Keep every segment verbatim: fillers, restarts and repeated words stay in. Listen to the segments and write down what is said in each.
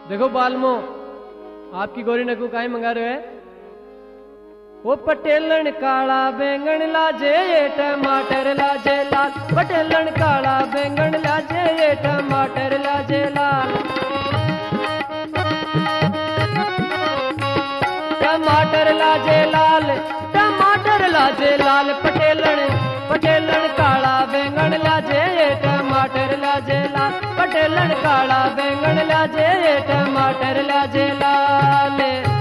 देखो बालमो, आपकी गोरी नकू काहे मंगा रहे है? वो पटेलन काला बैंगन लाजे ये टमाटर लाजे लाल, पटेलन काला बैंगन लाजे ये टमाटर लाजे लाल। टमाटर लाजे लाल, टमाटर लाजे लाल, पटेलन पटेलन काला बैंगन लाजे ये टमाटर लाजे लाल, पटेलन काला बैंगन लाजे ये टमाटर लाजे लाल।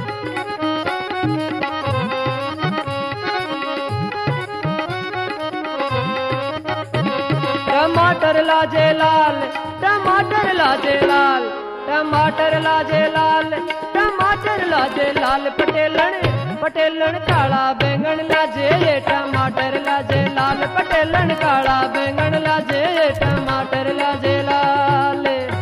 टमाटर लाजे लाल, टमाटर लाजे लाल, टमाटर लाजे लाल, टमाटर लाजे लाल, पटेलन पटेलन काला बैंगन लाजे ये टमाटर लाजे लाल, पटेलन काला बैंगन लाजे ये टमाटर लाजे लाल।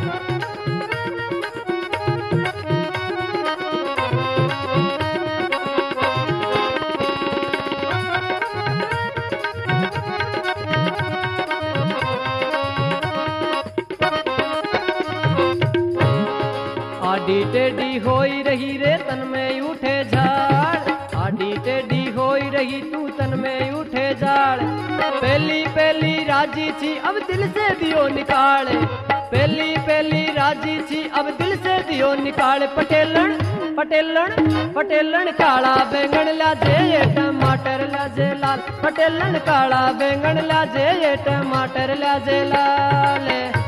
आडी टेढ़ी होई रही रे तन में उठे झाड़, आडी टेढ़ी होई रही तू तन में उठे झाड़। पहली पहली राजी थी अब दिल से दियो निकाले, पहली पहली राजी थी अब दिल से दियो निकाले। पटेलन पटेलन पटेलन काला बैंगन लाजे ये टमाटर लाजे लाल, पटेलन काला बैंगन लाजे ये टमाटर लाजे लाल।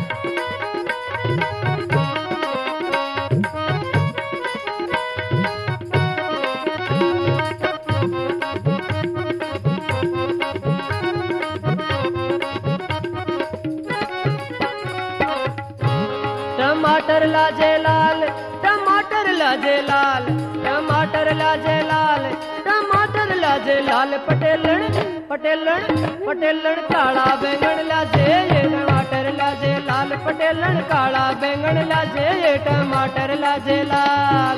टमाटर लाजे लाल, टमाटर लाजे लाल, टमाटर लाजे लाल, टमाटर लाजे लाल, पटेलन पटेलन पटेलन काला बैंगन लाजे ये टमाटर लाजे लाल, पटेलन काला बैंगन लाजे ये टमाटर लाजे लाल।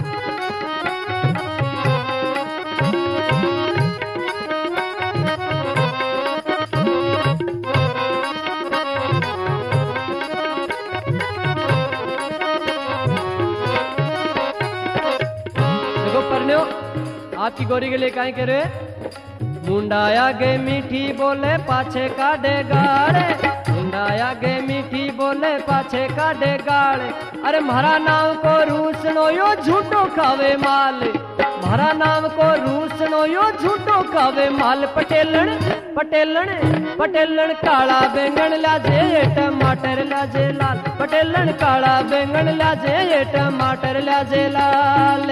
आपकी गोरी के लिए काहे कह रहे? मुंडाया गे मीठी बोले पाछे काढ़े गाड़े, मुंडाया गे मीठी बोले पाछे काढ़े गाड़े। अरे म्हारा नाम को रूसनो यो झूठो खावे माल, म्हारा नाम को रूसनो यो झूठो खावे माल। पटेलन पटेलन पटेलन काला बैंगन लाजे ये टमाटर लाजे लाल, पटेलन काला बैंगन लाजे ये टमाटर लाजे लाल।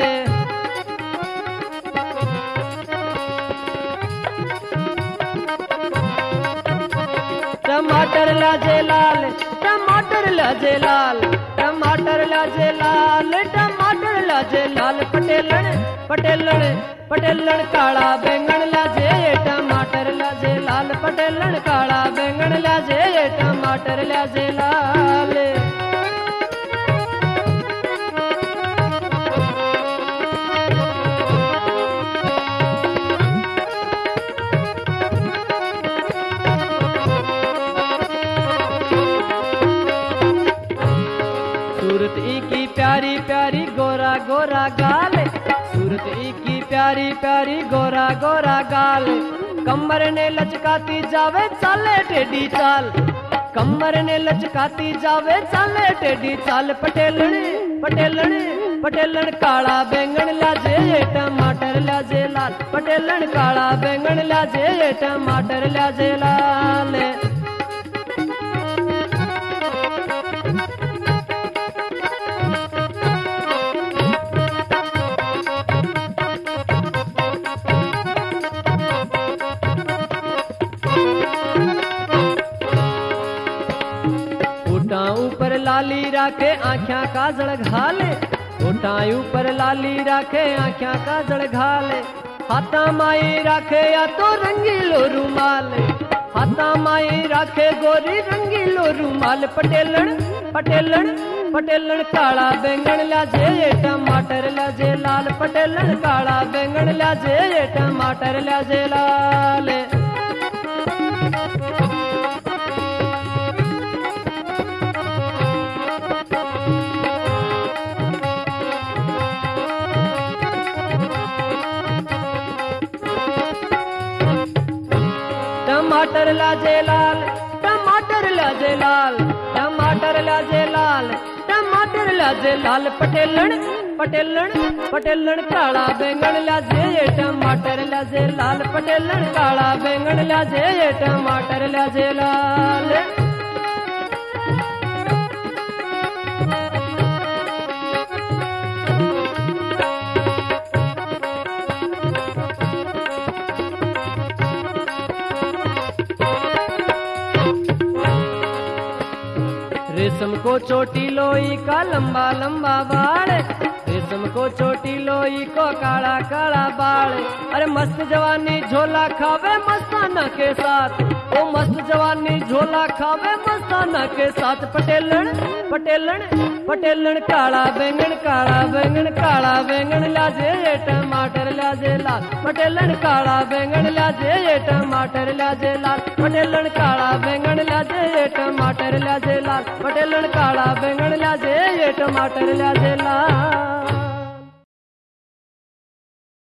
टमाटर लाजे लाल, टमाटर लाजे लाल, टमाटर लाजे लाल, टमाटर लाजे लाल, पटेलन पटेलन पटेलन काला बैंगन लाजे ये टमाटर लाजे लाल, पटेलन काला बैंगन लाजे ये टमाटर लाजे लाल। सूरत ई की प्यारी प्यारी गोरा गोरा गाल, सूरत ई की प्यारी प्यारी गोरा गोरा गाल। कमर ने लचकाती जावे चाले टेढ़ी चाल, कमर ने लचकाती जावे चाले टेढ़ी चाल। पटेलन पटेलन पटेलन काला बैंगन लाजे ये टमाटर लाजे लाल, पटेलन काला बैंगन लाजे ये टमाटर लाजे लाल। ऊपर लाली राखे आँख्या काजल घाले, होठा ऊपर लाली राखे आँख्या काजल घाले। हाथा माई राखे या तो रंगीलो रुमाल, हाथा माई राखे गोरी रंगीलो रुमाल। पटेलन पटेलन पटेलन काला बैंगन लाजे ये टमाटर लाजे लाल, पटेलन काला बैंगन लाजे ये टमाटर लाजे लाल। टमाटर लाजे लाल टमाटर लाजे लाल टमाटर लाजे लाल टमाटर लाजे लाल पटेलन पटेलन पटेलन काला बैंगन लाजे ये टमाटर लाजे लाल पटेलन काला बैंगन लाजे ये टमाटर लाजे लाल। रेशम को चोटी लोई का लंबा लंबा बाल रेशम को चोटी लोई को काला काला बाल। अरे मस्त जवानी झोला खावे मस्ताना के साथ ओ मस्त जवानी झोला खावे मस्ताना के साथ पटेलन पटेलन पटेलन काला बैंगन काला बैंगन काला बैंगन लाजे ये टमाटर लाजे लाल पटेलन काला बैंगन लाजे ये टमाटर लाजे लाल पटेलन काला बैंगन लाजे ये टमाटर लाजे लाल पटेलन काला बैंगन लाजे ये टमाटर लाजे लाल।